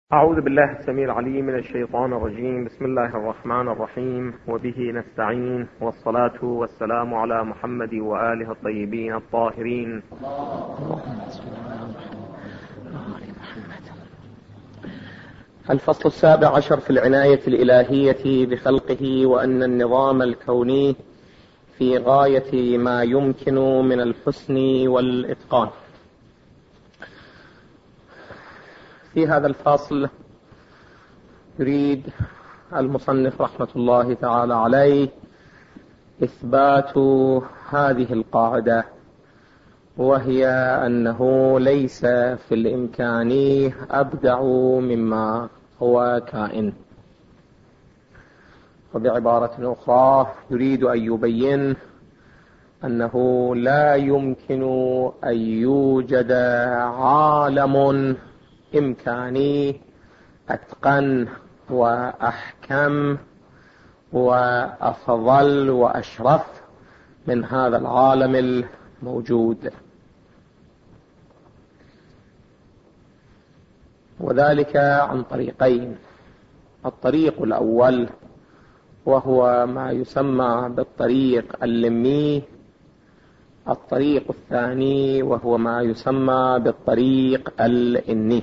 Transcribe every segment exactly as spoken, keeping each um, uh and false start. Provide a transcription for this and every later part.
أعوذ بالله السميع العليم من الشيطان الرجيم. بسم الله الرحمن الرحيم، وبه نستعين، والصلاة والسلام على محمد وآله الطيبين الطاهرين. الفصل السابع عشر في العناية الإلهية بخلقه، وأن النظام الكوني في غاية ما يمكن من الحسن والإتقان. في هذا الفصل يريد المصنف رحمة الله تعالى عليه إثبات هذه القاعدة، وهي أنه ليس في الإمكان أبدع مما هو كائن. وبعبارة أخرى يريد أن يبين أنه لا يمكن أن يوجد عالم إمكاني أتقن وأحكم وأفضل وأشرف من هذا العالم الموجود، وذلك عن طريقين. الطريق الأول وهو ما يسمى بالطريق اللمي، الطريق الثاني وهو ما يسمى بالطريق الإني.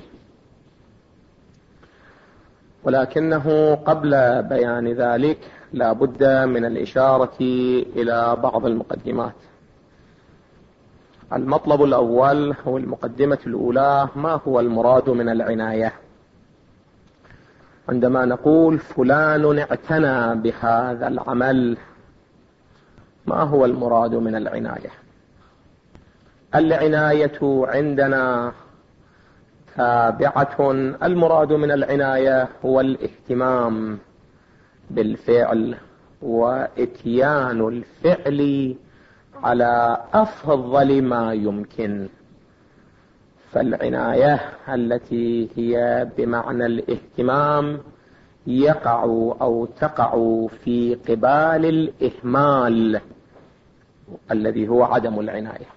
ولكنه قبل بيان ذلك لا بد من الإشارة إلى بعض المقدمات. المطلب الأول هو المقدمة الأولى: ما هو المراد من العناية؟ عندما نقول فلان اعتنى بهذا العمل، ما هو المراد من العناية؟ العناية عندنا تابعة. المراد من العناية هو الاهتمام بالفعل وإتيان الفعل على أفضل ما يمكن. فالعناية التي هي بمعنى الاهتمام يقع أو تقع في قبال الإهمال الذي هو عدم العناية.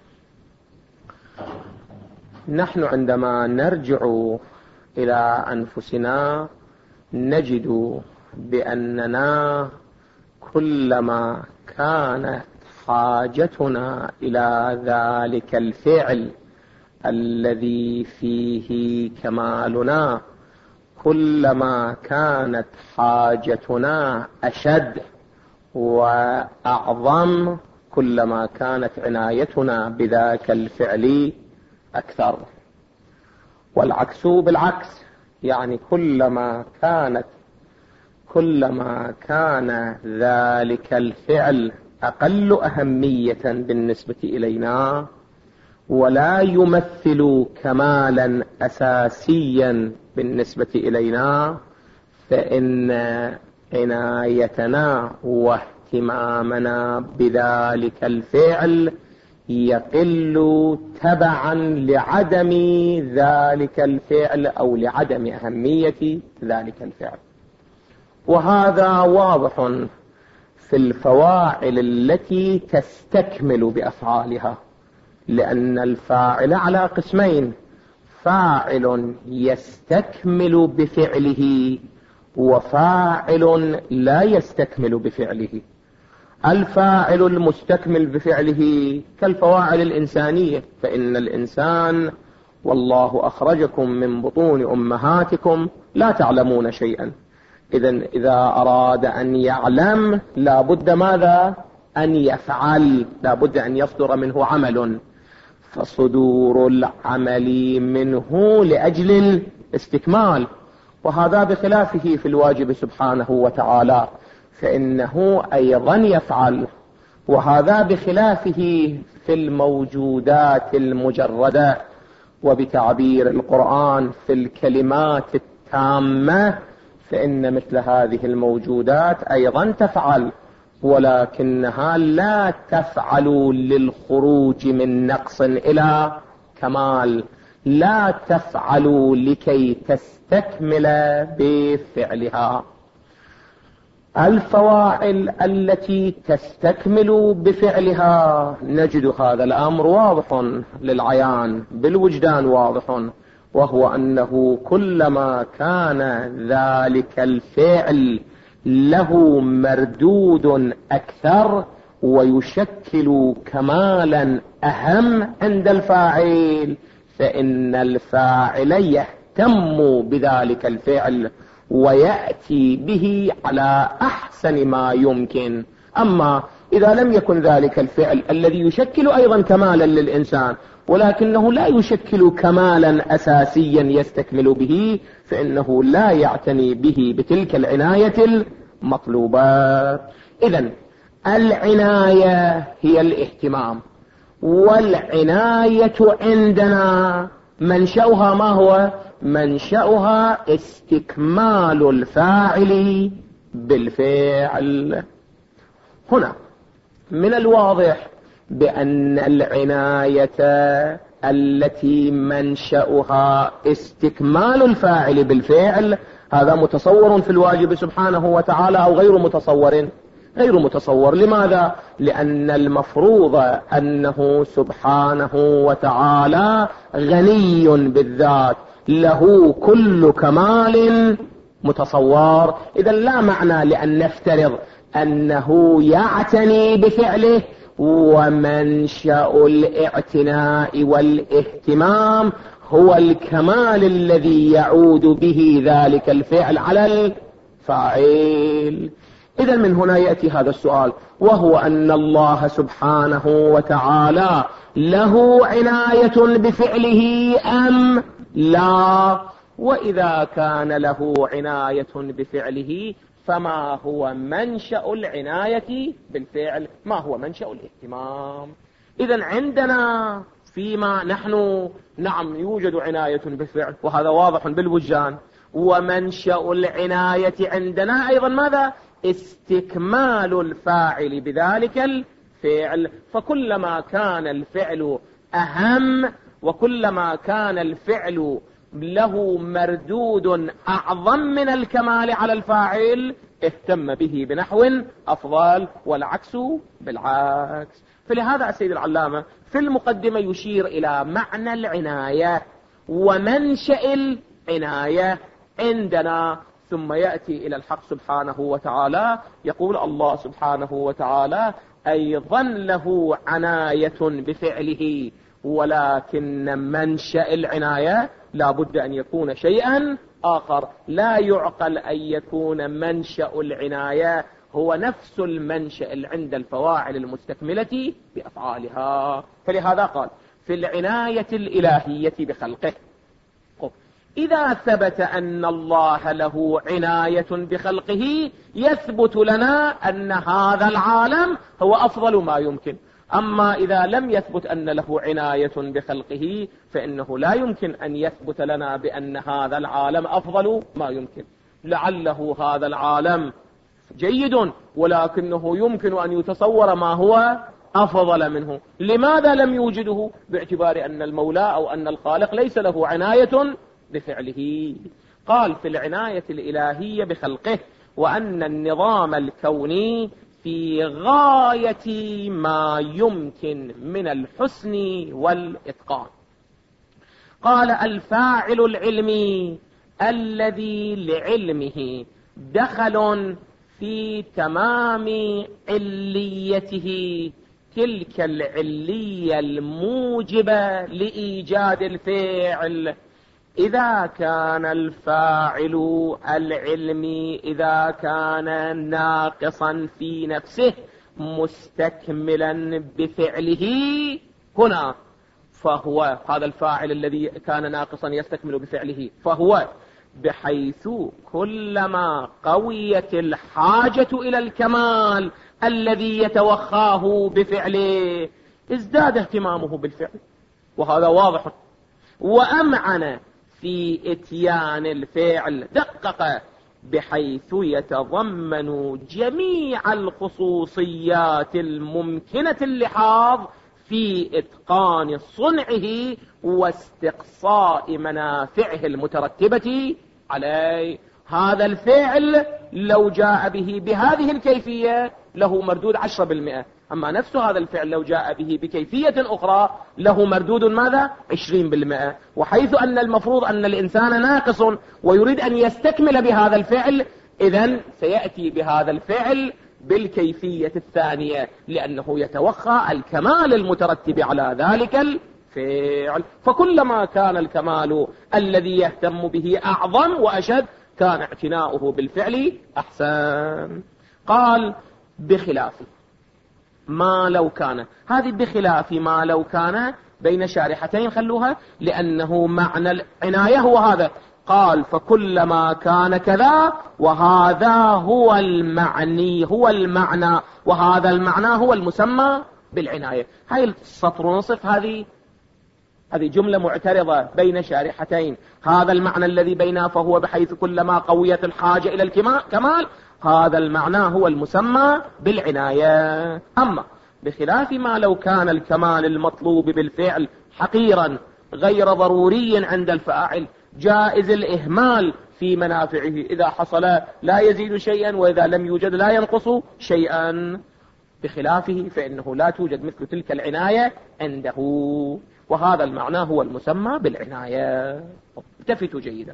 نحن عندما نرجع إلى أنفسنا نجد بأننا كلما كانت حاجتنا إلى ذلك الفعل الذي فيه كمالنا، كلما كانت حاجتنا أشد وأعظم، كلما كانت عنايتنا بذاك الفعل أكثر. والعكس بالعكس، يعني كلما كانت كلما كان ذلك الفعل أقل أهمية بالنسبة إلينا ولا يمثل كمالا أساسيا بالنسبة إلينا، فإن عنايتنا واهتمامنا بذلك الفعل يقل تبعا لعدم ذلك الفعل أو لعدم أهمية ذلك الفعل. وهذا واضح في الفواعل التي تستكمل بأفعالها، لأن الفاعل على قسمين: فاعل يستكمل بفعله وفاعل لا يستكمل بفعله. الفاعل المستكمل بفعله كالفواعل الإنسانية، فإن الإنسان والله أخرجكم من بطون أمهاتكم لا تعلمون شيئا. إذن إذا أراد أن يعلم لا بد ماذا؟ أن يفعل، لا بد أن يصدر منه عمل. فصدور العمل منه لأجل الاستكمال، وهذا بخلافه في الواجب سبحانه وتعالى، فإنه أيضا يفعل. وهذا بخلافه في الموجودات المجردة، وبتعبير القرآن في الكلمات التامة، فإن مثل هذه الموجودات أيضا تفعل، ولكنها لا تفعل للخروج من نقص إلى كمال، لا تفعل لكي تستكمل بفعلها. الفواعل التي تستكمل بفعلها نجد هذا الأمر واضح للعيان بالوجدان واضح، وهو أنه كلما كان ذلك الفعل له مردود أكثر ويشكل كمالا أهم عند الفاعل، فإن الفاعل يهتم بذلك الفعل ويأتي به على أحسن ما يمكن. أما إذا لم يكن ذلك الفعل الذي يشكل أيضا كمالا للإنسان ولكنه لا يشكل كمالا أساسيا يستكمل به، فإنه لا يعتني به بتلك العناية المطلوبة. إذن العناية هي الاهتمام، والعناية عندنا منشأها ما هو؟ منشأها استكمال الفاعل بالفعل. هنا من الواضح بأن العناية التي منشأها استكمال الفاعل بالفعل هذا متصور في الواجب سبحانه وتعالى أو غير متصور؟ غير متصور. لماذا؟ لأن المفروض أنه سبحانه وتعالى غني بالذات، له كل كمال متصور. إذا لا معنى لأن نفترض أنه يعتني بفعله، ومنشأ الاعتناء والاهتمام هو الكمال الذي يعود به ذلك الفعل على الفاعل. إذا من هنا يأتي هذا السؤال، وهو أن الله سبحانه وتعالى له عناية بفعله أم لا؟ وإذا كان له عناية بفعله فما هو منشأ العناية بالفعل؟ ما هو منشأ الاهتمام؟ إذا عندنا فيما نحن نعم يوجد عناية بالفعل وهذا واضح بالوجدان، ومنشأ العناية عندنا أيضا ماذا؟ استكمال الفاعل بذلك الفعل. فكلما كان الفعل أهم وكلما كان الفعل له مردود أعظم من الكمال على الفاعل اهتم به بنحو أفضل، والعكس بالعكس. فلهذا السيد العلامة في المقدمة يشير إلى معنى العناية ومنشأ العناية عندنا، ثم يأتي إلى الحق سبحانه وتعالى يقول الله سبحانه وتعالى أيضا له عناية بفعله، ولكن منشأ العناية لا بد أن يكون شيئا آخر. لا يعقل أن يكون منشأ العناية هو نفس المنشأ عند الفواعل المستكملة بأفعالها. فلهذا قال في العناية الإلهية بخلقه. إذا ثبت أن الله له عناية بخلقه يثبت لنا أن هذا العالم هو أفضل ما يمكن. أما إذا لم يثبت أن له عناية بخلقه فإنه لا يمكن أن يثبت لنا بأن هذا العالم أفضل ما يمكن. لعله هذا العالم جيد ولكنه يمكن أن يتصور ما هو أفضل منه. لماذا لم يوجده؟ باعتبار أن المولى أو أن الخالق ليس له عناية بفعله. قال في العناية الإلهية بخلقه وأن النظام الكوني في غاية ما يمكن من الحسن والإتقان. قال الفاعل العلمي الذي لعلمه دخل في تمام عليته، تلك العلية الموجبة لإيجاد الفعل. إذا كان الفاعل العلمي إذا كان ناقصا في نفسه مستكملا بفعله هنا، فهو هذا الفاعل الذي كان ناقصا يستكمل بفعله، فهو بحيث كلما قويت الحاجة إلى الكمال الذي يتوخاه بفعله ازداد اهتمامه بالفعل، وهذا واضح. وأمعن في إتيان الفعل، دقق بحيث يتضمن جميع الخصوصيات الممكنة اللحاظ في إتقان صنعه واستقصاء منافعه المترتبة عليه. هذا الفعل لو جاء به بهذه الكيفية له مردود عشرة بالمئة، أما نفس هذا الفعل لو جاء به بكيفية أخرى له مردود ماذا؟ عشرين بالمئة. وحيث أن المفروض أن الإنسان ناقص ويريد أن يستكمل بهذا الفعل، إذن سيأتي بهذا الفعل بالكيفية الثانية، لأنه يتوخى الكمال المترتب على ذلك الفعل. فكلما كان الكمال الذي يهتم به أعظم وأشد كان اعتناؤه بالفعل أحسن. قال بخلاف ما لو كان، هذه بخلاف ما لو كان بين شارحتين خلوها، لأنه معنى العناية هو هذا. قال فكلما كان كذا، وهذا هو المعني هو المعنى وهذا المعنى هو المسمى بالعناية. هاي السطر ونصف هذه هذه جملة معترضة بين شارحتين. هذا المعنى الذي بينها فهو بحيث كلما قويت الحاجة إلى الكمال، هذا المعنى هو المسمى بالعناية. أما بخلاف ما لو كان الكمال المطلوب بالفعل حقيرا غير ضروري عند الفاعل، جائز الإهمال في منافعه، إذا حصل لا يزيد شيئا وإذا لم يوجد لا ينقص شيئا. بخلافه فإنه لا توجد مثل تلك العناية عنده، وهذا المعنى هو المسمى بالعناية. التفتوا جيدا.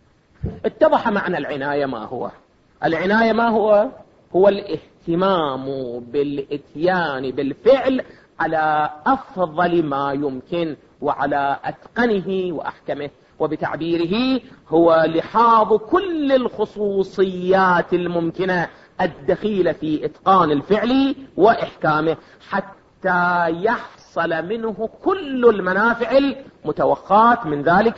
اتضح معنى العناية ما هو. العناية ما هو؟ هو الاهتمام بالاتيان بالفعل على أفضل ما يمكن وعلى أتقنه وأحكمه، وبتعبيره هو لحاظ كل الخصوصيات الممكنة الدخيلة في إتقان الفعل وإحكامه حتى يحصل منه كل المنافع المتوخاة من ذلك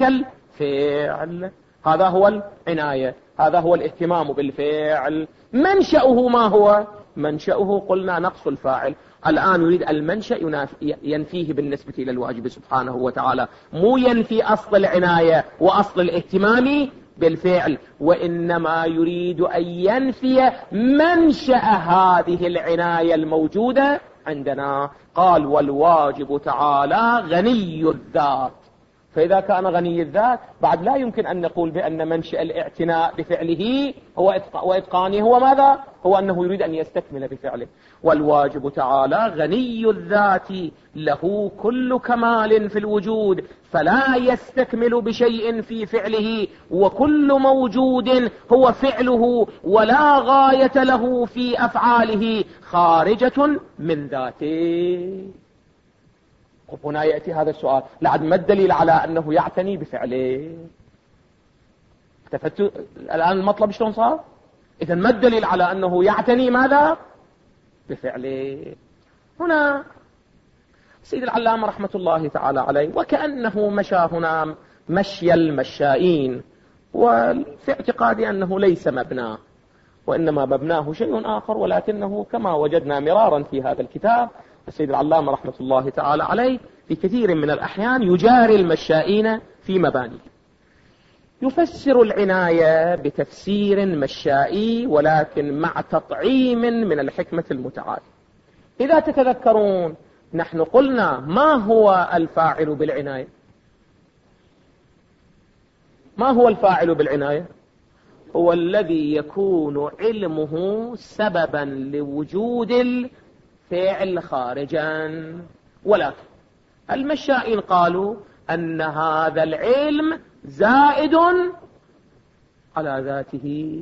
الفعل. هذا هو العناية، هذا هو الاهتمام بالفعل. منشأه ما هو؟ منشأه قلنا نقص الفاعل. الآن يريد المنشأ ينفيه بالنسبة إلى الواجب سبحانه وتعالى، مو ينفي أصل العناية وأصل الاهتمام بالفعل، وإنما يريد أن ينفي منشأ هذه العناية الموجودة عندنا. قال والواجب تعالى غني الذات. فإذا كان غني الذات بعد لا يمكن أن نقول بأن منشأ الاعتناء بفعله هو وإتقانه هو ماذا؟ هو أنه يريد أن يستكمل بفعله. والواجب تعالى غني الذات له كل كمال في الوجود، فلا يستكمل بشيء في فعله، وكل موجود هو فعله ولا غاية له في أفعاله خارجة من ذاته. هنا يأتي هذا السؤال، لعد ما الدليل على أنه يعتني بفعله؟ التفتوا الآن المطلب شلون صار؟ إذا ما الدليل على أنه يعتني ماذا؟ بفعله. هنا سيد العلامة رحمة الله تعالى عليه وكأنه مشى هنا مشي المشائين، وفي اعتقادي أنه ليس مبناه وإنما مبناه شيء آخر، ولكنه كما وجدنا مرارا في هذا الكتاب السيد العلامة رحمة الله تعالى عليه في كثير من الأحيان يجاري المشائين في مبانيه. يفسر العناية بتفسير مشائي ولكن مع تطعيم من الحكمة المتعالية. إذا تتذكرون نحن قلنا ما هو الفاعل بالعناية؟ ما هو الفاعل بالعناية؟ هو الذي يكون علمه سببا لوجود الفعل خارجا. ولكن المشائين قالوا أن هذا العلم زائد على ذاته.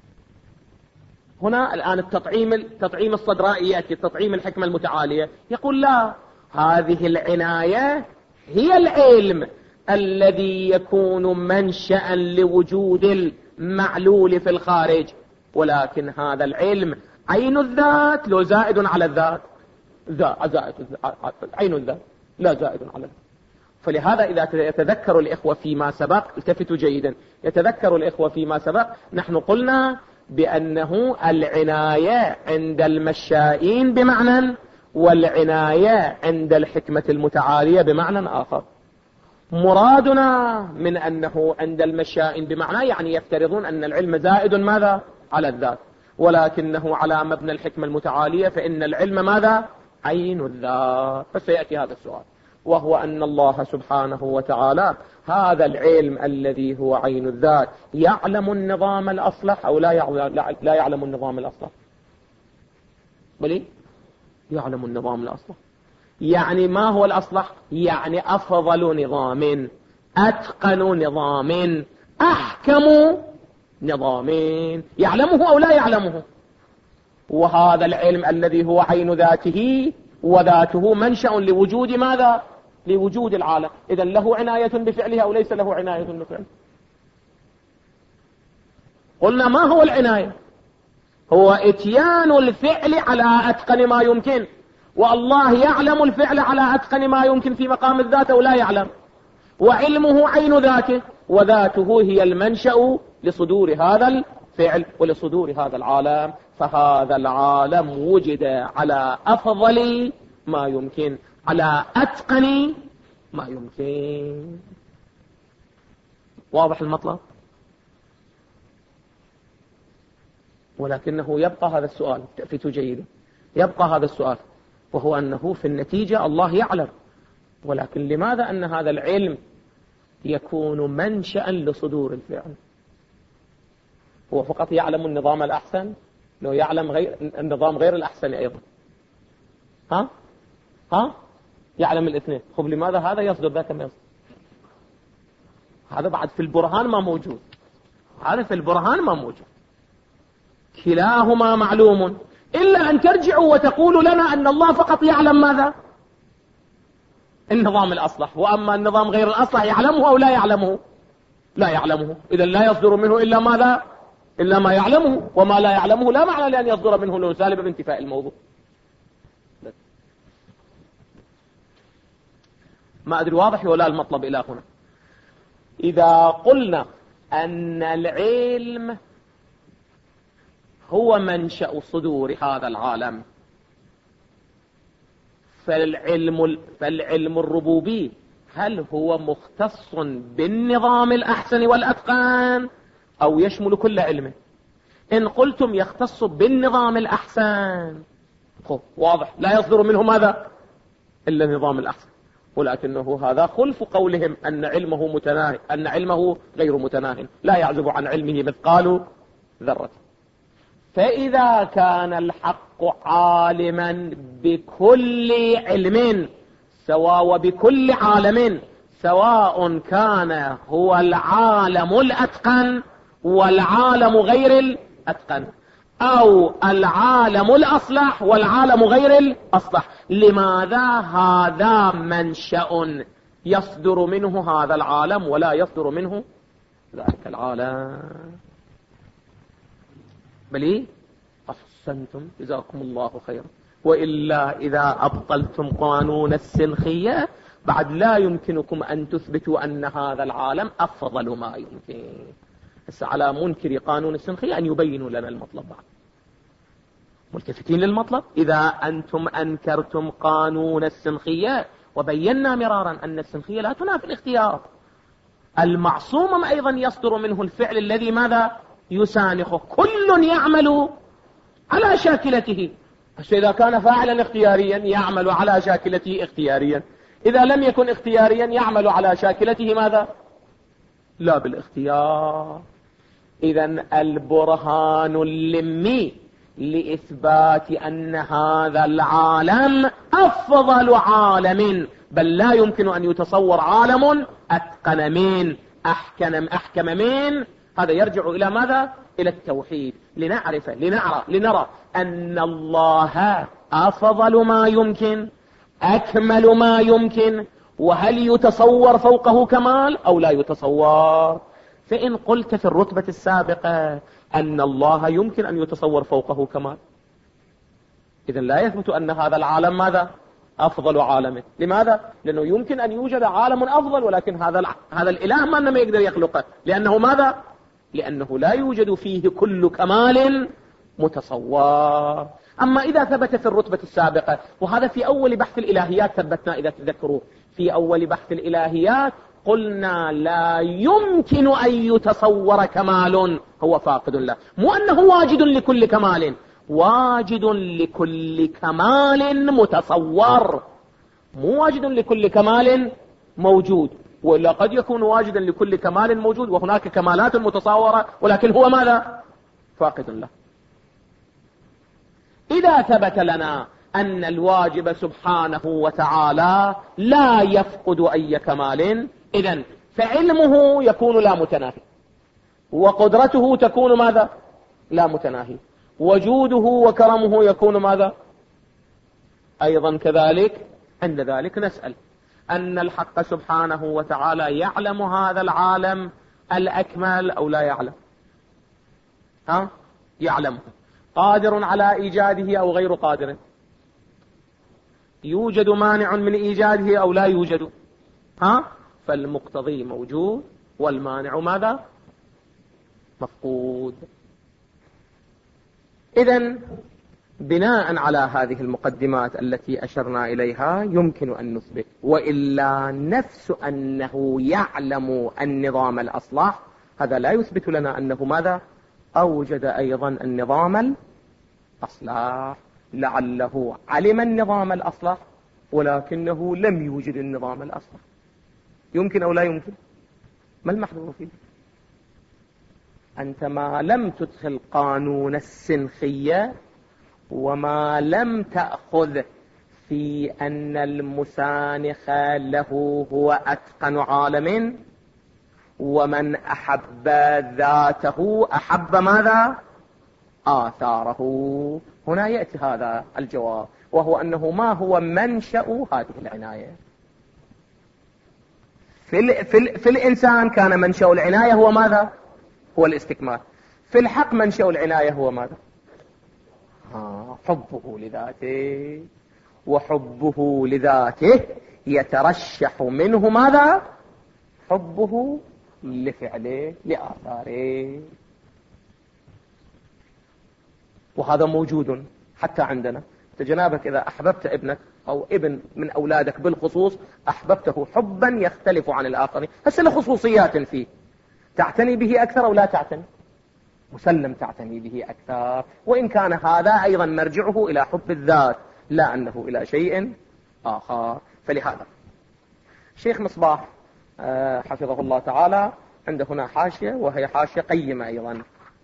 هنا الآن التطعيم التطعيم الصدرائي يأتي، التطعيم الحكمة المتعالية يقول لا، هذه العناية هي العلم الذي يكون منشأ لوجود المعلول في الخارج، ولكن هذا العلم عين الذات لو زائد على الذات؟ زائد عين الذات لا زائد على الذات. فلهذا إذا يتذكر الإخوة فيما سبق، التفتوا جيدا، يتذكر الإخوة فيما سبق نحن قلنا بأنه العناية عند المشائين بمعنى، والعناية عند الحكمة المتعالية بمعنى آخر. مرادنا من أنه عند المشائين بمعنى يعني يفترضون أن العلم زائد ماذا؟ على الذات، ولكنه على مبنى الحكمة المتعالية فإن العلم ماذا؟ عين الذات. فسيأتي هذا السؤال، وهو أن الله سبحانه وتعالى هذا العلم الذي هو عين الذات يعلم النظام الأصلح أو لا يعلم, لا يعلم النظام الأصلح؟ بلي يعلم النظام الأصلح. يعني ما هو الأصلح؟ يعني أفضل نظام، أتقن نظام، أحكم نظام، يعلمه أو لا يعلمه. وهذا العلم الذي هو عين ذاته وذاته منشأ لوجود ماذا؟ لوجود العالم. إذن له عناية بفعله أو ليس له عناية بفعله؟ قلنا ما هو العناية؟ هو اتيان الفعل على أتقن ما يمكن، والله يعلم الفعل على أتقن ما يمكن في مقام الذات أو لا يعلم، وعلمه عين ذاته وذاته هي المنشأ لصدور هذا الفعل ولصدور هذا العالم. فهذا العالم وجد على أفضل ما يمكن، على أتقن ما يمكن. واضح المطلب؟ ولكنه يبقى هذا السؤال، تأفت جيدا، يبقى هذا السؤال، وهو أنه في النتيجة الله يعلم، ولكن لماذا أن هذا العلم يكون منشأ لصدور الفعل؟ هو فقط يعلم النظام الأحسن؟ لو يعلم غير النظام غير الأحسن أيضا، ها ها يعلم الاثنين. خب لماذا هذا يصدر ذاك ما يصدر؟ هذا بعد في البرهان ما موجود، هذا في البرهان ما موجود. كلاهما معلوم، إلا أن ترجعوا وتقولوا لنا أن الله فقط يعلم ماذا؟ النظام الأصلح، وأما النظام غير الأصلح يعلمه أو لا يعلمه؟ لا يعلمه. إذا لا يصدر منه إلا ماذا؟ إلا ما يعلمه، وما لا يعلمه لا معنى لأن يصدر منه لو سالب بانتفاء الموضوع. ما أدري واضح ولا المطلب إلى هنا. إذا قلنا أن العلم هو منشأ صدور هذا العالم، فالعلم, فالعلم الربوبي هل هو مختص بالنظام الأحسن والأتقن أو يشمل كل علمه؟ إن قلتم يختص بالنظام الأحسن واضح لا يصدر منه ماذا؟ إلا النظام الأحسن، ولكنه هذا خلف قولهم أن علمه متناهي، أن علمه غير متناهي، لا يعزب عن علمه مثقال ذرة. فإذا كان الحق عالما بكل علم سواء وبكل عالم، سواء كان هو العالم الأتقن والعالم غير الأتقن، أو العالم الأصلح والعالم غير الأصلح، لماذا هذا منشأ يصدر منه هذا العالم ولا يصدر منه ذلك العالم؟ بلي أحسنتم جزاكم الله خيرا. وإلا إذا أبطلتم قانون السنخية بعد لا يمكنكم أن تثبتوا أن هذا العالم أفضل ما يمكن. بس على منكر قانون السنخية أن يبينوا لنا المطلب بعد. ملتفتين للمطلب؟ إذا أنتم أنكرتم قانون السنخية، وبينا مرارا أن السنخية لا تنافي الاختيار، المعصوم أيضا يصدر منه الفعل الذي ماذا؟ يسانخه، كل يعمل على شاكلته. إذا كان فاعلا اختياريا يعمل على شاكلته اختياريا، إذا لم يكن اختياريا يعمل على شاكلته ماذا؟ لا بالاختيار. إذن البرهان اللمي لإثبات أن هذا العالم أفضل عالم، بل لا يمكن أن يتصور عالم أتقن من أحكم أحكم من، هذا يرجع إلى ماذا؟ إلى التوحيد، لنعرف لنرى لنرى أن الله أفضل ما يمكن، أكمل ما يمكن، وهل يتصور فوقه كمال أو لا يتصور؟ فإن قلت في الرتبة السابقة أن الله يمكن أن يتصور فوقه كمال، إذن لا يثبت أن هذا العالم ماذا؟ أفضل عالم. لماذا؟ لأنه يمكن أن يوجد عالم أفضل، ولكن هذا هذا الإله ما أنه يقدر يخلقه، لأنه ماذا؟ لأنه لا يوجد فيه كل كمال متصور. أما إذا ثبت في الرتبة السابقة، وهذا في أول بحث الإلهيات ثبتنا إذا تذكروا، في أول بحث الإلهيات قلنا لا يمكن أن يتصور كمال هو فاقد له، مو أنه واجد لكل كمال، واجد لكل كمال متصور، مو واجد لكل كمال موجود. وإلا قد يكون واجدا لكل كمال موجود وهناك كمالات متصورة، ولكن هو ماذا؟ فاقد له. إذا ثبت لنا أن الواجب سبحانه وتعالى لا يفقد أي كمال. إذن فعلمه يكون لا متناهي، وقدرته تكون ماذا؟ لا متناهي، وجوده وكرمه يكون ماذا؟ أيضا كذلك. عند ذلك نسأل أن الحق سبحانه وتعالى يعلم هذا العالم الأكمل أو لا يعلم؟ ها؟ يعلمه. قادر على إيجاده أو غير قادر؟ يوجد مانع من إيجاده أو لا يوجد؟ ها؟ فالمقتضي موجود والمانع ماذا؟ مفقود. إذن بناء على هذه المقدمات التي أشرنا إليها يمكن أن نثبت، وإلا نفس أنه يعلم النظام الأصلح هذا لا يثبت لنا أنه ماذا؟ أوجد أيضا النظام الأصلح. لعله علم النظام الأصلح ولكنه لم يوجد النظام الأصلح. يمكن أو لا يمكن؟ ما المحظور فيه؟ أنت ما لم تدخل قانون السنخية وما لم تأخذ في أن المسانخ له هو أتقن عالم، ومن أحب ذاته أحب ماذا؟ آثاره. هنا يأتي هذا الجواب، وهو أنه ما هو منشأ هذه العناية؟ في, ال في, ال في الإنسان كان منشأ العناية هو ماذا؟ هو الاستكمال. في الحق منشأ العناية هو ماذا؟ آه حبه لذاته، وحبه لذاته يترشح منه ماذا؟ حبه لفعله لآثاره. وهذا موجود حتى عندنا. جنابك إذا أحببت ابنك أو ابن من أولادك بالخصوص أحببته حبا يختلف عن الآخرين، هسه له خصوصيات فيه، تعتني به أكثر أو لا تعتني؟ مسلم تعتني به أكثر، وإن كان هذا أيضا مرجعه إلى حب الذات لا أنه إلى شيء آخر. فلهذا شيخ مصباح حفظه الله تعالى عنده هنا حاشية، وهي حاشية قيمة أيضا.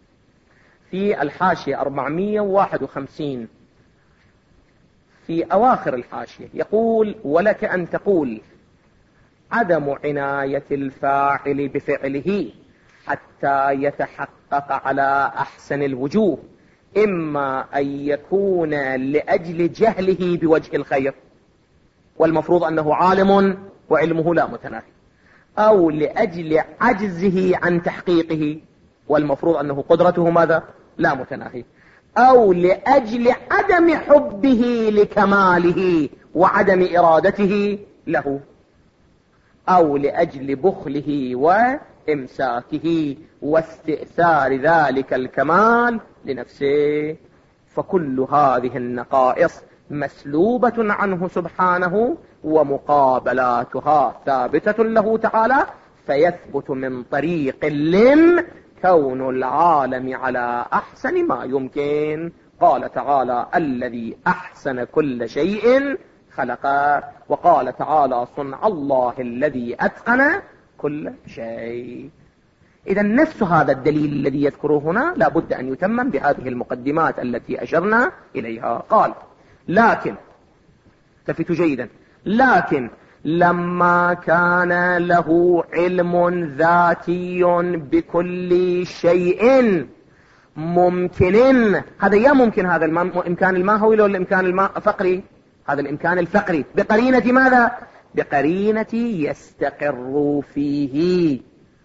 في الحاشية أربعمائة وواحد وخمسين في أواخر الحاشية يقول: ولك أن تقول عدم عناية الفاعل بفعله حتى يتحقق على أحسن الوجوه، إما أن يكون لأجل جهله بوجه الخير، والمفروض أنه عالم وعلمه لا متناهي، أو لأجل عجزه عن تحقيقه، والمفروض أنه قدرته ماذا؟ لا متناهي، أو لأجل عدم حبه لكماله وعدم إرادته له، أو لأجل بخله وإمساكه واستئثار ذلك الكمال لنفسه. فكل هذه النقائص مسلوبة عنه سبحانه، ومقابلاتها ثابتة له تعالى، فيثبت من طريق اللم كون العالم على أحسن ما يمكن. قال تعالى: الذي أحسن كل شيء خلقه، وقال تعالى: صنع الله الذي أتقن كل شيء. إذا نفس هذا الدليل الذي يذكره هنا لابد أن يتمم بهذه المقدمات التي أشرنا إليها. قال: لكن التفتوا جيدا، لكن لما كان له علم ذاتي بكل شيء ممكن، هذا يا ممكن هذا الإمكان الماهوي ولا الإمكان الفقري؟ هذا الإمكان الفقري بقرينة ماذا؟ بقرينة يستقر فيه،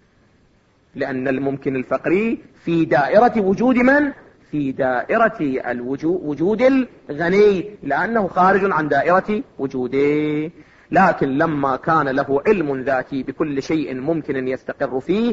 لأن الممكن الفقري في دائرة وجود من؟ في دائرة الوجود وجود الغني، لأنه خارج عن دائرة وجوده. لكن لما كان له علم ذاتي بكل شيء ممكن يستقر فيه،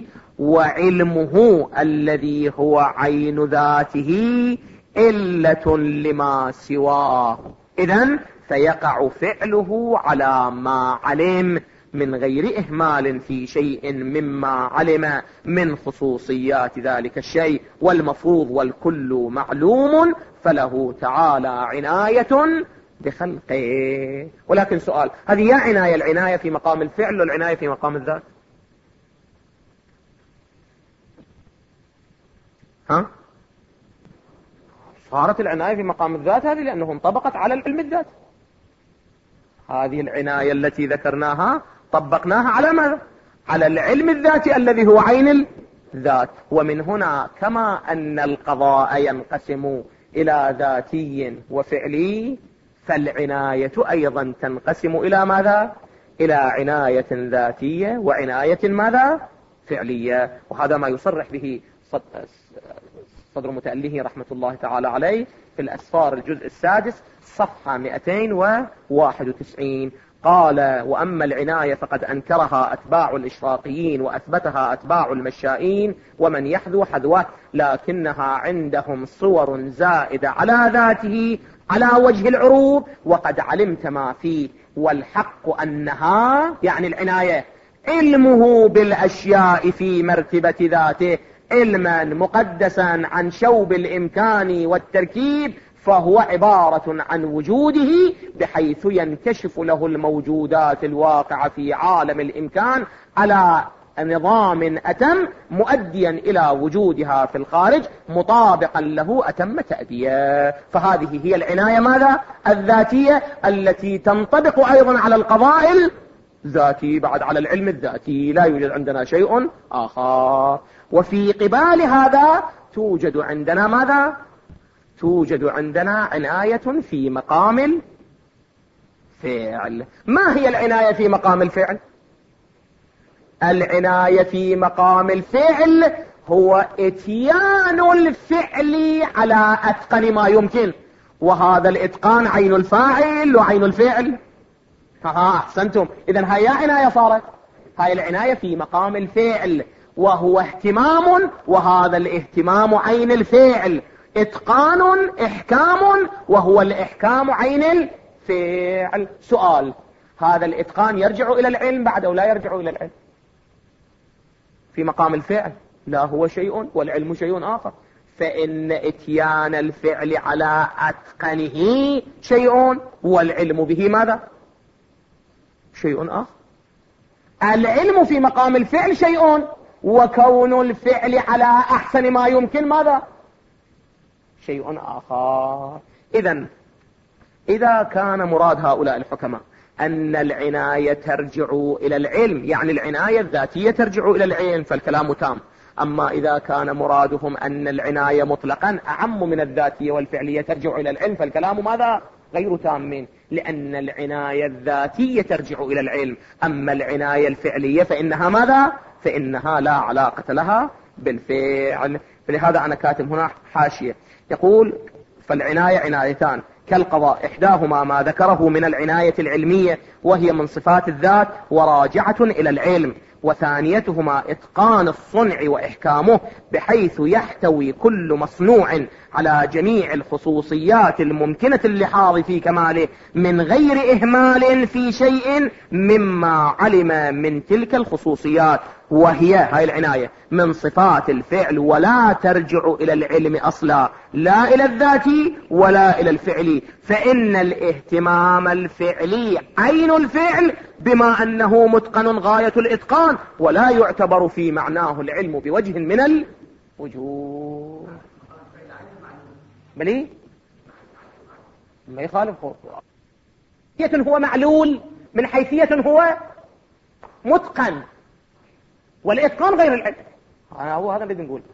وعلمه الذي هو عين ذاته علة لما سواه، إذن فيقع فعله على ما علم من غير إهمال في شيء مما علم من خصوصيات ذلك الشيء، والمفروض والكل معلوم، فله تعالى عناية بخلقه. ولكن سؤال، هذه يا عناية العناية في مقام الفعل والعناية في مقام الذات؟ ها؟ صارت العناية في مقام الذات هذه لأنه انطبقت على العلم الذاتي. هذه العناية التي ذكرناها طبقناها على ماذا؟ على العلم الذاتي الذي هو عين الذات. ومن هنا كما أن القضاء ينقسم إلى ذاتي وفعلي، فالعناية أيضا تنقسم إلى ماذا؟ إلى عناية ذاتية وعناية ماذا؟ فعلية. وهذا ما يصرح به صدر متأليه رحمة الله تعالى عليه في الأسفار الجزء السادس صفحة مئتين وواحد وتسعين. قال: وأما العناية فقد أنكرها أتباع الإشراقيين وأثبتها أتباع المشائين ومن يحذو حذوه، لكنها عندهم صور زائدة على ذاته على وجه العروض، وقد علمت ما فيه، والحق أنها يعني العناية علمه بالأشياء في مرتبة ذاته علما مقدسا عن شوب الإمكان والتركيب، فهو عبارة عن وجوده بحيث ينكشف له الموجودات الواقعة في عالم الإمكان على نظام أتم مؤديا إلى وجودها في الخارج مطابقا له أتم تأدية. فهذه هي العناية ماذا؟ الذاتية التي تنطبق أيضا على القضاء الذاتي بعد على العلم الذاتي، لا يوجد عندنا شيء آخر. وفي قبال هذا توجد عندنا ماذا؟ توجد عندنا عناية في مقام الفعل. ما هي العناية في مقام الفعل؟ العناية في مقام الفعل هو اتيان الفعل على أتقن ما يمكن، وهذا الاتقان عين الفاعل وعين الفعل. ها أحسنتم. إذن هاي عناية صارت، هاي العناية في مقام الفعل، وهو اهتمام، وهذا الاهتمام عين الفعل، اتقان احكام، وهو الاحكام عين الفعل. سؤال: هذا الاتقان يرجع الى العلم بعد او لا يرجع الى العلم؟ في مقام الفعل لا هو شيء والعلم شيء اخر، فان اتيان الفعل على اتقنه شيء والعلم به ماذا؟ شيء اخر. العلم في مقام الفعل شيء، وكون الفعل على احسن ما يمكن ماذا؟ شيء آخر. إذن إذا كان مراد هؤلاء الحكماء أن العناية ترجع إلى العلم، يعني العناية الذاتية ترجع إلى العلم، فالكلام تام. أما إذا كان مرادهم أن العناية مطلقا أعم من الذاتية والفعلية ترجع إلى العلم، فالكلام ماذا؟ غير تام، لأن العناية الذاتية ترجع إلى العلم، أما العناية الفعلية فإنها ماذا؟ فإنها لا علاقة لها بالفعل. فلهذا أنا كاتب هنا حاشية يقول: فالعناية عنايتان كالقضاء، إحداهما ما ذكره من العناية العلمية وهي من صفات الذات وراجعة إلى العلم، وثانيتهما إتقان الصنع وإحكامه بحيث يحتوي كل مصنوع على جميع الخصوصيات الممكنة اللحاظ في كماله من غير إهمال في شيء مما علم من تلك الخصوصيات، وهي هاي العناية من صفات الفعل، ولا ترجع إلى العلم أصلا، لا إلى الذات ولا إلى الفعل، فإن الاهتمام الفعلي عين الفعل بما أنه متقن غاية الإتقان، ولا يعتبر في معناه العلم بوجه من الوجوه. بلي ما يخالف حيثية هو معلول من حيثية هو متقن، والإتقان غير العلم. هو هذا اللي نقول.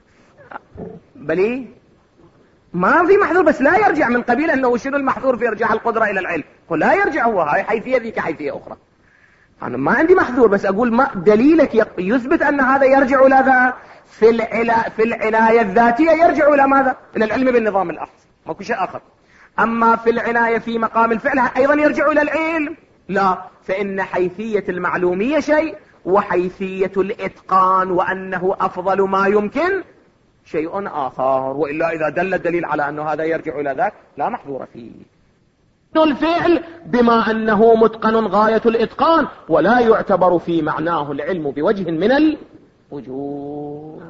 بلي ما في محذور، بس لا يرجع من قبيل أنه شنو المحذور في إرجاع القدرة إلى العلم، لا يرجع هو، هاي حيثية ذيك حيثية أخرى. أنا ما عندي محذور، بس أقول ما دليلك يثبت أن هذا يرجع إلى ذا في العلا في العناية الذاتية يرجع إلى ماذا؟ إلى العلم بالنظام الأحسن، ما كل شيء آخر. أما في العناية في مقام الفعل أيضا يرجع إلى العلم، لا، فإن حيثية المعلومية شيء، وحيثية الإتقان وأنه أفضل ما يمكن شيء آخر. وإلا إذا دل الدليل على أنه هذا يرجع إلى ذاك لا محذور فيه. الفعل بما أنه متقن غاية الإتقان، ولا يعتبر في معناه العلم بوجه من الوجوه.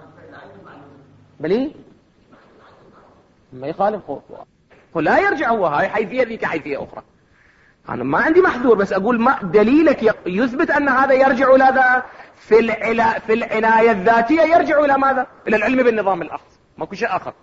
بلي ما يخالف هو، لا يرجع هو، هاي حيثية ذيك حيثية أخرى. أنا ما عندي محذور، بس أقول ما دليلك يثبت أن هذا يرجع إلى ذا في العلا في العناية الذاتية يرجع إلى ماذا؟ إلى العلم بالنظام الأحسن، ما كل شيء آخر.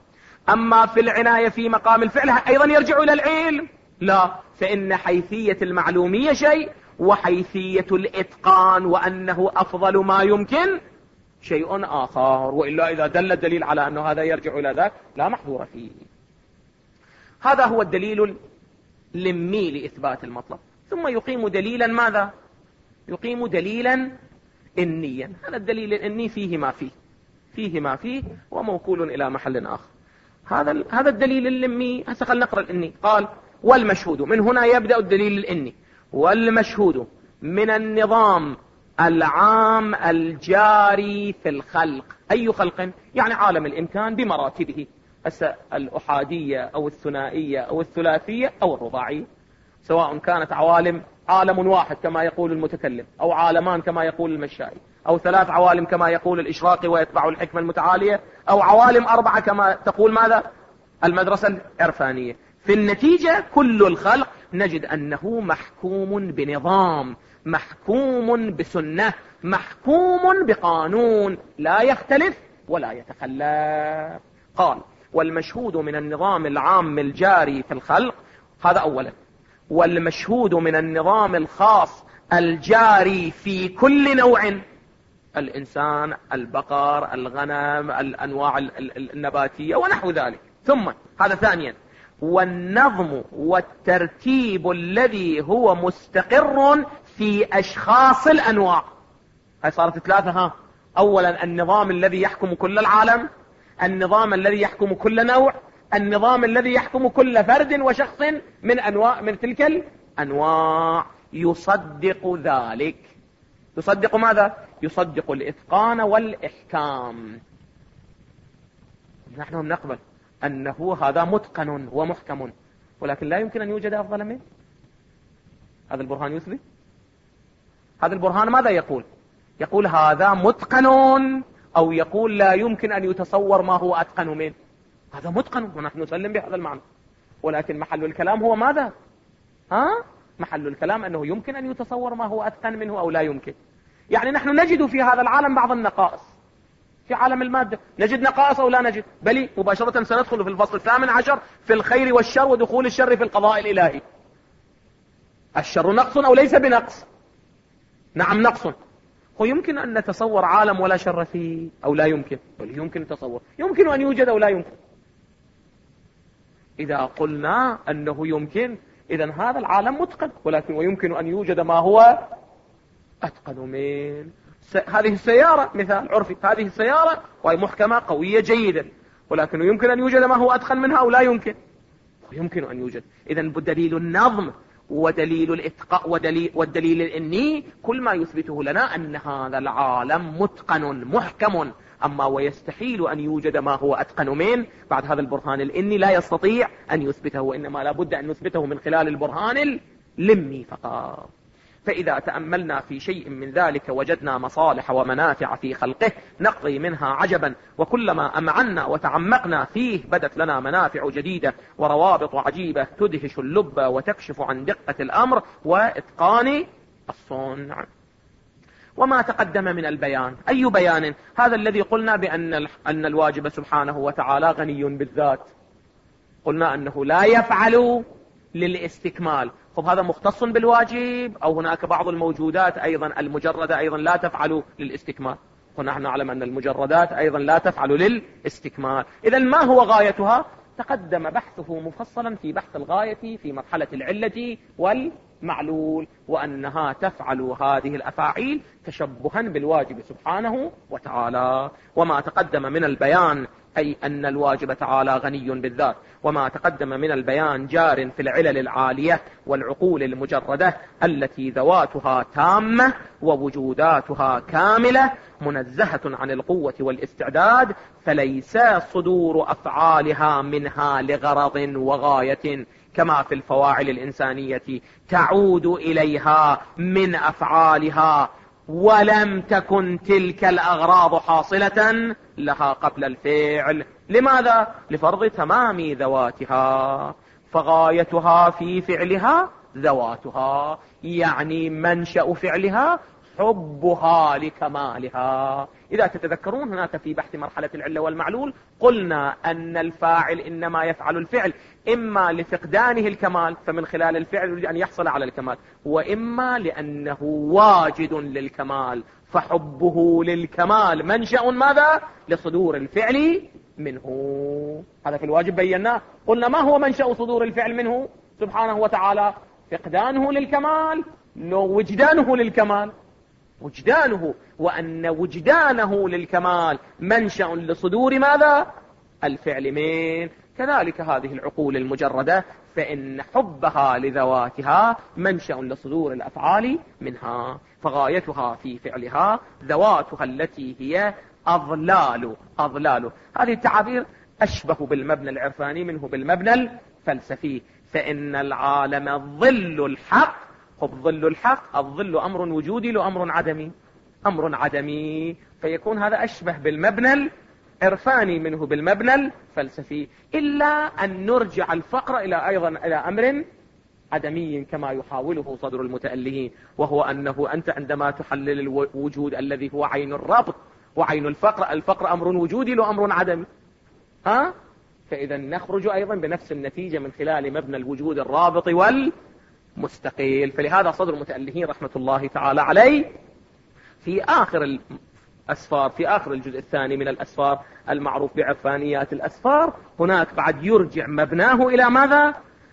أما في العناية في مقام الفعل أيضا يرجع إلى العلم؟ لا، فإن حيثية المعلومية شيء، وحيثية الإتقان وأنه أفضل ما يمكن شيء آخر. وإلا إذا دل الدليل على أنه هذا يرجع إلى ذاك لا محظور فيه. هذا هو الدليل اللمي لإثبات المطلب. ثم يقيم دليلا ماذا؟ يقيم دليلا إنيا. هذا الدليل الإني فيه ما فيه فيه ما فيه وموكول إلى محل آخر. هذا هذا الدليل اللمي. هسه خلينا نقرأ الإني. قال والمشهود، من هنا يبدأ الدليل الإني. والمشهود من النظام العام الجاري في الخلق. أي خلق؟ يعني عالم الإمكان بمراتبه، الأحادية أو الثنائية أو الثلاثية أو الرباعية، سواء كانت عوالم عالم واحد كما يقول المتكلم، أو عالمان كما يقول المشائي، أو ثلاث عوالم كما يقول الإشراقي ويتبع الحكمة المتعالية، أو عوالم أربعة كما تقول ماذا؟ المدرسة العرفانية. في النتيجة كل الخلق نجد أنه محكوم بنظام، محكوم بسنة، محكوم بقانون لا يختلف ولا يتخلف. قال والمشهود من النظام العام الجاري في الخلق، هذا أولا. والمشهود من النظام الخاص الجاري في كل نوع، الإنسان، البقر، الغنم، الأنواع النباتية ونحو ذلك. ثم هذا ثانيا. والنظم والترتيب الذي هو مستقر في أشخاص الأنواع. هاي صارت ثلاثة. ها أولا النظام الذي يحكم كل العالم، النظام الذي يحكم كل نوع، النظام الذي يحكم كل فرد وشخص من أنواع من تلك الأنواع. يصدق ذلك. يصدق ماذا؟ يصدق الإتقان والإحكام. نحن نقبل أنه هذا متقن ومحكم، ولكن لا يمكن أن يوجد أفضل منه. هذا البرهان يثبت. هذا البرهان ماذا يقول؟ يقول هذا متقن، أو يقول لا يمكن أن يتصور ما هو أتقن منه. هذا متقن ونحن نسلم بهذا المعنى، ولكن محل الكلام هو ماذا؟ ها؟ محل الكلام أنه يمكن أن يتصور ما هو أتقن منه أو لا يمكن. يعني نحن نجد في هذا العالم بعض النقائص. في عالم المادة نجد نقائص أو لا نجد؟ بل مباشرة سندخل في الفصل الثامن عشر في الخير والشر ودخول الشر في القضاء الإلهي. الشر نقص أو ليس بنقص؟ نعم نقص. ويمكن أن نتصور عالم ولا شر فيه أو لا يمكن؟ بل يمكن التصور. يمكن أن يوجد أو لا يمكن؟ إذا قلنا أنه يمكن، إذن هذا العالم متقن، ولكن ويمكن أن يوجد ما هو أتقن من س... هذه السيارة مثال عرفي. هذه السيارة وهي محكمة قوية جيدة، ولكن يمكن أن يوجد ما هو أتقن منها أو لا يمكن؟ ويمكن أن يوجد. إذن بدليل النظم ودليل الاتقاء ودليل والدليل الإني كل ما يثبته لنا أن هذا العالم متقن محكم. أما ويستحيل أن يوجد ما هو أتقن من بعد هذا البرهان الإني لا يستطيع أن يثبته، وإنما لابد أن نثبته من خلال البرهان اللمي فقط. فإذا تأملنا في شيء من ذلك وجدنا مصالح ومنافع في خلقه نقضي منها عجبا، وكلما أمعنا وتعمقنا فيه بدت لنا منافع جديدة وروابط عجيبة تدهش اللب وتكشف عن دقة الأمر وإتقان الصنع. وما تقدم من البيان، أي بيان؟ هذا الذي قلنا بأن أن الواجب سبحانه وتعالى غني بالذات. قلنا أنه لا يفعل للاستكمال. طب هذا مختص بالواجب أو هناك بعض الموجودات أيضا المجردة أيضا لا تفعل للاستكمال؟ ونحن نعلم أن المجردات أيضا لا تفعل للاستكمال. إذن ما هو غايتها؟ تقدم بحثه مفصلا في بحث الغاية في مرحلة العلة والمعلول، وأنها تفعل هذه الأفاعيل تشبها بالواجب سبحانه وتعالى. وما تقدم من البيان أي أن الواجب تعالى غني بالذات، وما تقدم من البيان جار في العلل العالية والعقول المجردة التي ذواتها تامة ووجوداتها كاملة منزهة عن القوة والاستعداد، فليس صدور أفعالها منها لغرض وغاية كما في الفواعل الإنسانية تعود إليها من أفعالها، ولم تكن تلك الأغراض حاصلة لها قبل الفعل. لماذا؟ لفرض تمام ذواتها، فغايتها في فعلها ذواتها، يعني منشأ فعلها حبها لكمالها. إذا تتذكرون هناك في بحث مرحلة العلة والمعلول قلنا أن الفاعل إنما يفعل الفعل إما لفقدانه الكمال، فمن خلال الفعل يريد أن يحصل على الكمال، وإما لأنه واجد للكمال، فحبه للكمال منشأ ماذا؟ لصدور الفعل منه. هذا في الواجب بيناه. قلنا ما هو منشأ صدور الفعل منه سبحانه وتعالى؟ فقدانه للكمال، وجدانه للكمال، وجدانه، وأن وجدانه للكمال منشأ لصدور ماذا؟ الفعل من. كذلك هذه العقول المجردة فإن حبها لذواتها منشأ لصدور الأفعال منها، فغايتها في فعلها ذواتها التي هي أضلال. أضلال هذه التعابير أشبه بالمبنى العرفاني منه بالمبنى الفلسفي. فإن العالم ظل الحق. خب ظل الحق، الظل أمر وجودي لأمر عدمي؟ أمر عدمي، فيكون هذا أشبه بالمبنى العرفاني منه بالمبنى الفلسفي، إلا أن نرجع الفقر إلى أيضا إلى أمر عدمي كما يحاوله صدر المتألهين، وهو أنه أنت عندما تحلل الوجود الذي هو عين الربط وعين الفقر، الفقر أمر وجودي لأمر عدمي، ها؟ فإذا نخرج أيضا بنفس النتيجة من خلال مبنى الوجود الرابط والمستقيل. فلهذا صدر المتألهين رحمة الله تعالى عليه في آخر الأسفار، في آخر الجزء الثاني من الأسفار المعروف بعرفانيات الأسفار، هناك بعد يرجع مبناه إلى ماذا؟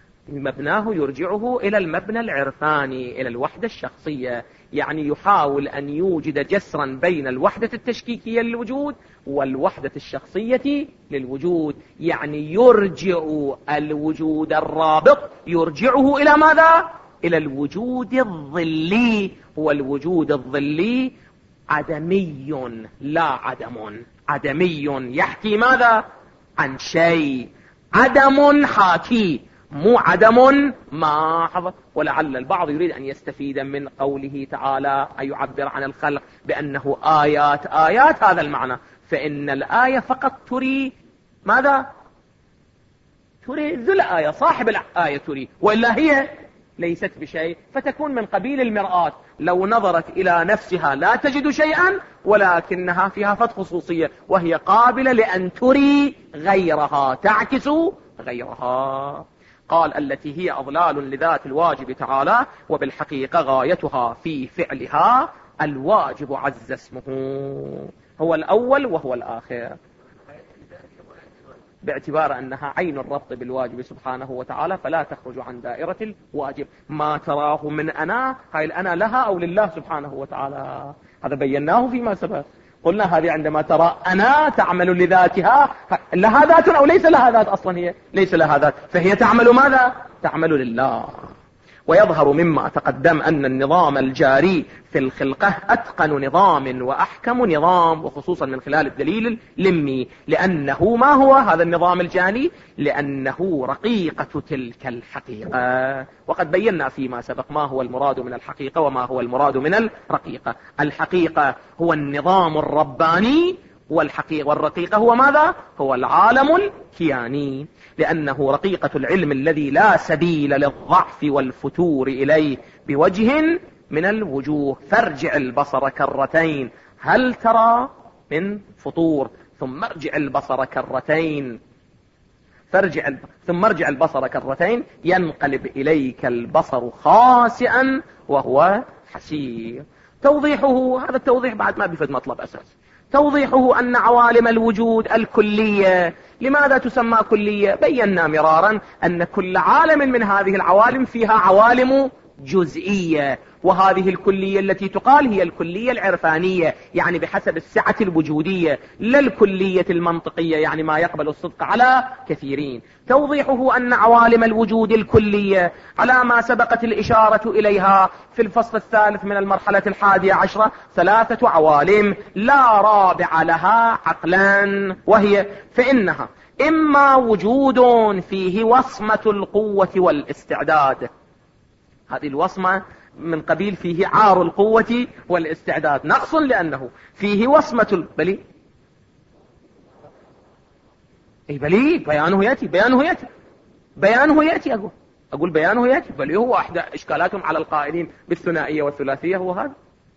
مبناه يرجعه إلى المبنى العرفاني، إلى الوحدة الشخصية. يعني يحاول أن يوجد جسرا بين الوحدة التشكيكية للوجود والوحدة الشخصية للوجود، يعني يرجع الوجود الرابط، يرجعه إلى ماذا؟ إلى الوجود الظلي. والوجود الظلي عدمي لا عدم، عدمي يحكي ماذا؟ عن شيء، عدم حاكي، مو عدم ما حضر. ولعل البعض يريد أن يستفيد من قوله تعالى أن يعبر عن الخلق بأنه آيات آيات هذا المعنى، فإن الآية فقط تري ماذا؟ تري ذو الآية، صاحب الآية تري، وإلا هي ليست بشيء، فتكون من قبيل المرآة، لو نظرت إلى نفسها لا تجد شيئا، ولكنها فيها فتح خصوصية وهي قابلة لأن تري غيرها، تعكس غيرها. قال التي هي أضلال لذات الواجب تعالى، وبالحقيقة غايتها في فعلها الواجب عز اسمه، هو الأول وهو الآخر، باعتبار أنها عين الربط بالواجب سبحانه وتعالى، فلا تخرج عن دائرة الواجب. ما تراه من أنا، هاي الأنا لها أو لله سبحانه وتعالى، هذا بيناه فيما سبق. قلنا هذه عندما ترى أنا تعمل لذاتها، لها ذات أو ليس لها ذات، أصلا هي ليس لها ذات، فهي تعمل ماذا؟ تعمل لله. ويظهر مما تقدم أن النظام الجاري في الخلقة أتقن نظام وأحكم نظام، وخصوصا من خلال الدليل اللمي، لأنه ما هو هذا النظام الجاري؟ لأنه رقيقة تلك الحقيقة. وقد بينا فيما سبق ما هو المراد من الحقيقة وما هو المراد من الرقيقة. الحقيقة هو النظام الرباني، والحقيقة والرقيقة هو ماذا؟ هو العالم الكياني، لأنه رقيقة العلم الذي لا سبيل للضعف والفتور إليه بوجه من الوجوه. فارجع البصر كرتين هل ترى من فطور، ثم ارجع البصر كرتين فارجع ثم ارجع البصر كرتين ينقلب إليك البصر خاسئا وهو حسير. توضيحه، هذا التوضيح بعد ما بيفيد مطلب أساس، توضيحه أن عوالم الوجود الكلية، لماذا تسمى كلية؟ بينا مرارا أن كل عالم من هذه العوالم فيها عوالم جزئية، وهذه الكلية التي تقال هي الكلية العرفانية، يعني بحسب السعة الوجودية، لا الكلية المنطقية، يعني ما يقبل الصدق على كثيرين. توضيحه أن عوالم الوجود الكلية على ما سبقت الإشارة إليها في الفصل الثالث من المرحلة الحادية عشرة، ثلاثة عوالم لا رابع لها عقلا، وهي فإنها إما وجود فيه وصمة القوة والاستعداد، هذه الوصمة من قبيل فيه عار القوة والاستعداد، نقص لأنه فيه وصمة البلي اي بلي بيانه يأتي بيانه يأتي بيانه يأتي أقول أقول بيانه يأتي، بل هو أحد إشكالاتهم على القائلين بالثنائية والثلاثية هو هذا.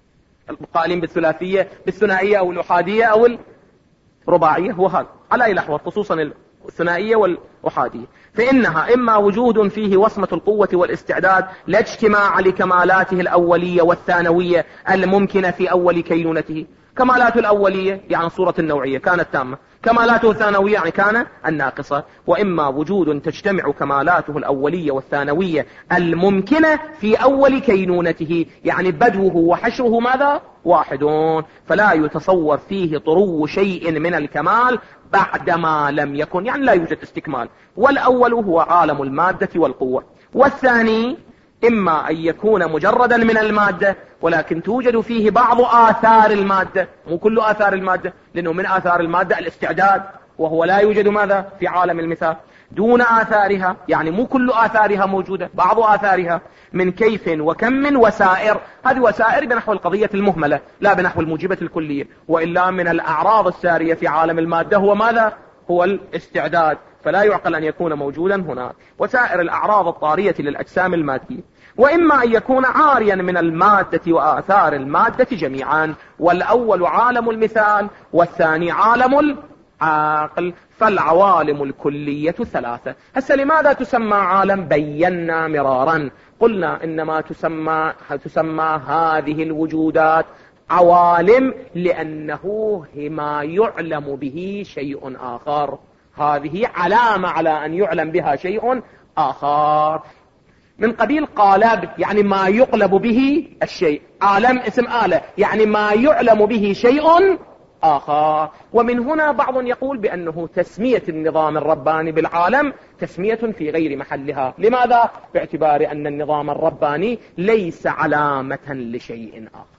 القائلين بالثلاثية بالثنائية أو الأحادية أو الرباعية هو هذا على أي لحظة، خصوصا الثنائية والأحادية، فإنها إما وجود فيه وصمة القوة والاستعداد لا اجتماع لكمالاته الأولية والثانوية الممكنة في أول كينونته. كمالاته الأولية يعني صورة النوعية كانت تامة، كمالاته الثانوية يعني كان الناقصة. وإما وجود تجتمع كمالاته الأولية والثانوية الممكنة في أول كينونته، يعني بدوه وحشره ماذا؟ واحدون، فلا يتصور فيه طرو شيء من الكمال بعدما لم يكن، يعني لا يوجد استكمال. والأول هو عالم المادة والقوة، والثاني إما أن يكون مجردا من المادة ولكن توجد فيه بعض آثار المادة، مو كل آثار المادة، لأنه من آثار المادة الاستعداد وهو لا يوجد ماذا في عالم المثال، دون آثارها، يعني مو كل آثارها موجودة، بعض آثارها من كيف وكم وسائر. هذه وسائر بنحو القضية المهملة لا بنحو الموجبة الكلية، وإلا من الأعراض السارية في عالم المادة هو ماذا؟ هو الاستعداد، فلا يعقل أن يكون موجودا هناك. وسائر الأعراض الطارية للأجسام المادية. وإما أن يكون عاريا من المادة وآثار المادة جميعا، والأول عالم المثال والثاني عالم العقل. فالعوالم الكلية ثلاثة. هسه لماذا تسمى عالم؟ بينا مرارا، قلنا إنما تسمى, تسمى هذه الوجودات عوالم لأنه ما يعلم به شيء آخر، هذه علامة على أن يعلم بها شيء آخر، من قبيل قالب يعني ما يقلب به الشيء، عالم اسم آلة يعني ما يعلم به شيء آخر. ومن هنا بعض يقول بأنه تسمية النظام الرباني بالعالم تسمية في غير محلها. لماذا؟ باعتبار أن النظام الرباني ليس علامة لشيء آخر.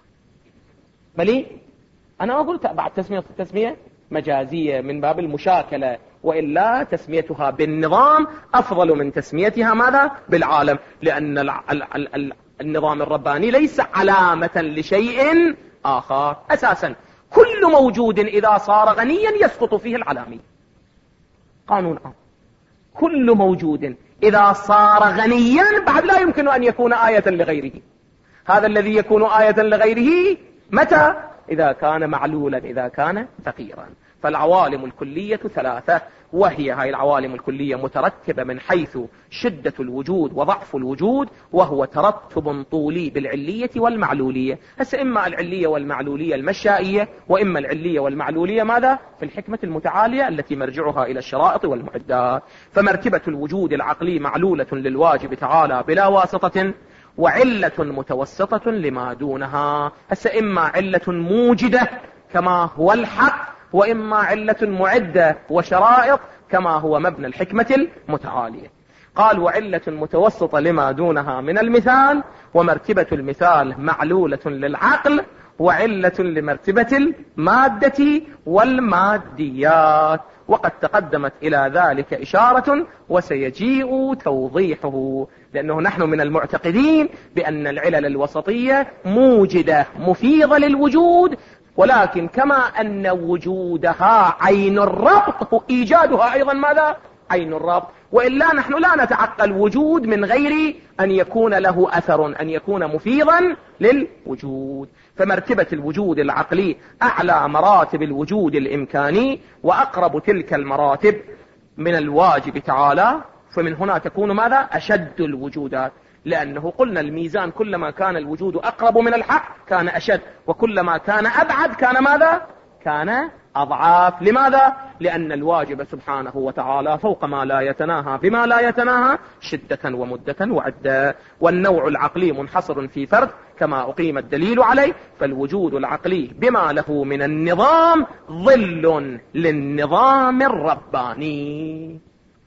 بلي أنا قلت بعد تسمية التسمية مجازية من باب المشاكلة، وإلا تسميتها بالنظام أفضل من تسميتها ماذا؟ بالعالم، لأن ال ال ال ال النظام الرباني ليس علامة لشيء آخر. أساسا كل موجود إذا صار غنيا يسقط فيه العلامي، قانون عام، كل موجود إذا صار غنيا بعد لا يمكن أن يكون آية لغيره. هذا الذي يكون آية لغيره متى؟ إذا كان معلولا، إذا كان فقيرا. فالعوالم الكلية ثلاثة، وهي هاي العوالم الكلية مترتبة من حيث شدة الوجود وضعف الوجود، وهو ترتب طولي بالعلية والمعلولية. هسه إما العلية والمعلولية المشائية، وإما العلية والمعلولية ماذا؟ في الحكمة المتعالية التي مرجعها إلى الشرائط والمعدات. فمرتبة الوجود العقلي معلولة للواجب تعالى بلا واسطة، وعلة متوسطة لما دونها. هسه إما علة موجدة كما هو الحق، وإما علة معدة وشرائط كما هو مبنى الحكمة المتعالية. قال وعلة متوسطة لما دونها من المثال، ومرتبة المثال معلولة للعقل، وعلة لمرتبة المادة والماديات. وقد تقدمت إلى ذلك إشارة وسيجيء توضيحه، لأنه نحن من المعتقدين بأن العلل الوسطية موجدة مفيضة للوجود، ولكن كما أن وجودها عين الربط إيجادها أيضا ماذا؟ عين الربط. وإلا نحن لا نتعقل وجود من غير أن يكون له أثر، أن يكون مفيضا للوجود. فمرتبة الوجود العقلي أعلى مراتب الوجود الإمكاني، وأقرب تلك المراتب من الواجب تعالى، فمن هنا تكون ماذا؟ أشد الوجودات، لأنه قلنا الميزان كلما كان الوجود أقرب من الحق كان أشد، وكلما كان أبعد كان ماذا؟ كان أضعاف. لماذا؟ لأن الواجب سبحانه وتعالى فوق ما لا يتناهى بما لا يتناهى شدة ومدة وعدة. والنوع العقلي منحصر في فرد كما أقيم الدليل عليه، فالوجود العقلي بما له من النظام ظل للنظام الرباني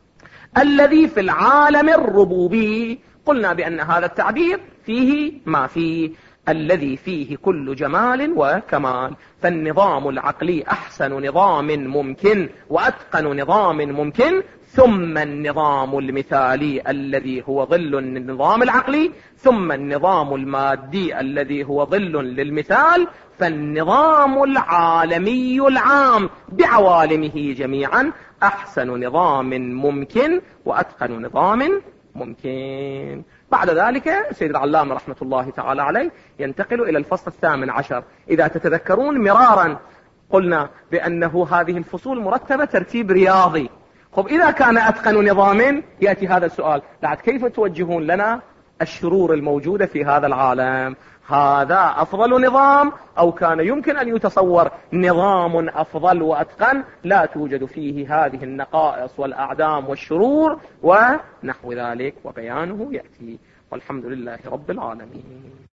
الذي في العالم الربوبي. قلنا بأن هذا التعبير فيه ما فيه، الذي فيه كل جمال وكمال. فالنظام العقلي أحسن نظام ممكن وأتقن نظام ممكن، ثم النظام المثالي الذي هو ظل للنظام العقلي، ثم النظام المادي الذي هو ظل للمثال، فالنظام العالمي العام بعوالمه جميعا أحسن نظام ممكن وأتقن نظام ممكن. بعد ذلك سيد العلامة رحمة الله تعالى عليه ينتقل إلى الفصل الثامن عشر. إذا تتذكرون مرارا قلنا بأنه هذه الفصول مرتبة ترتيب رياضي. خب إذا كان أتقن نظام يأتي هذا السؤال: بعد كيف توجهون لنا الشرور الموجودة في هذا العالم؟ هذا أفضل نظام أو كان يمكن أن يتصور نظام أفضل وأتقن لا توجد فيه هذه النقائص والأعدام والشرور ونحو ذلك، وبيانه يأتي. والحمد لله رب العالمين.